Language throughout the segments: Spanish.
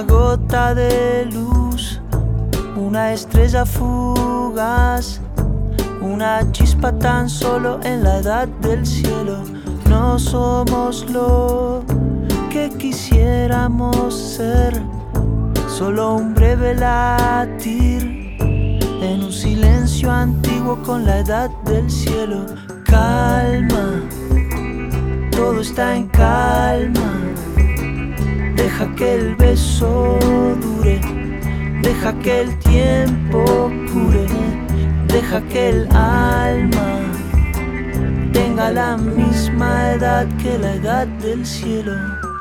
gota de luz, una estrella fugaz, una chispa tan solo en la edad del cielo. No somos lo que quisiéramos ser, solo un breve latir en un silencio antiguo con la edad del cielo. Calma, todo está en calma. Deja que el beso dure, deja que el tiempo cure, deja que el alma tenga la misma edad que la edad del cielo.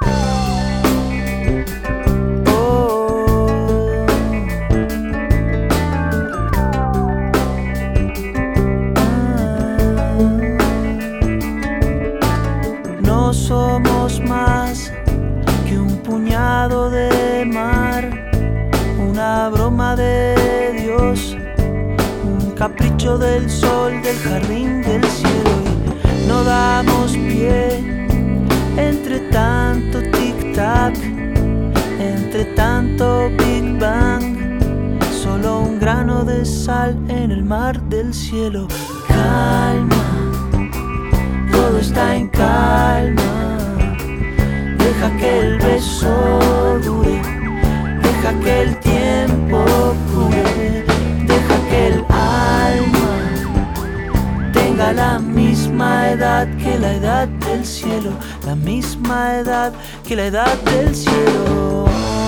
No somos más que un puñado de mar, una broma de Dios, un capricho del sol del jardín del cielo. Y no damos pie entre tanto tic-tac, entre tanto Big Bang, solo un grano de sal en el mar del cielo. Calma, todo está en calma. Deja que el beso dure, deja que el tiempo cure, deja que el alma tenga la misma edad que la edad del cielo, la misma edad que la edad del cielo.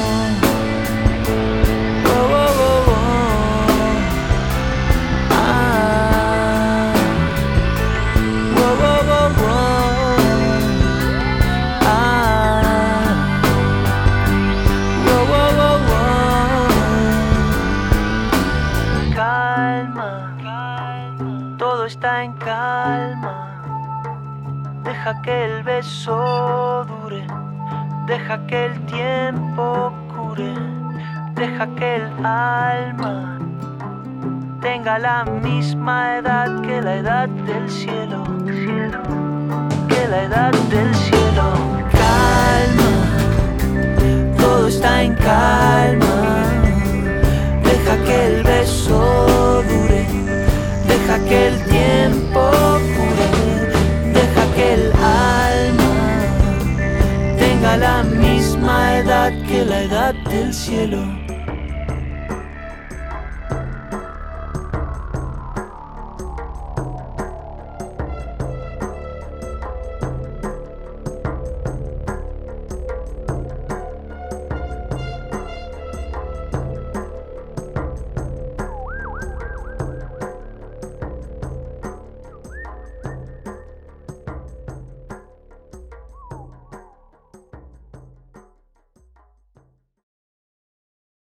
Todo está en calma. Deja que el beso dure, deja que el tiempo cure, deja que el alma tenga la misma edad que la edad del cielo, que la edad del cielo. Calma, todo está en calma. Deja que el beso dure, deja que el tiempo cure, deja que el alma tenga la misma edad que la edad del cielo.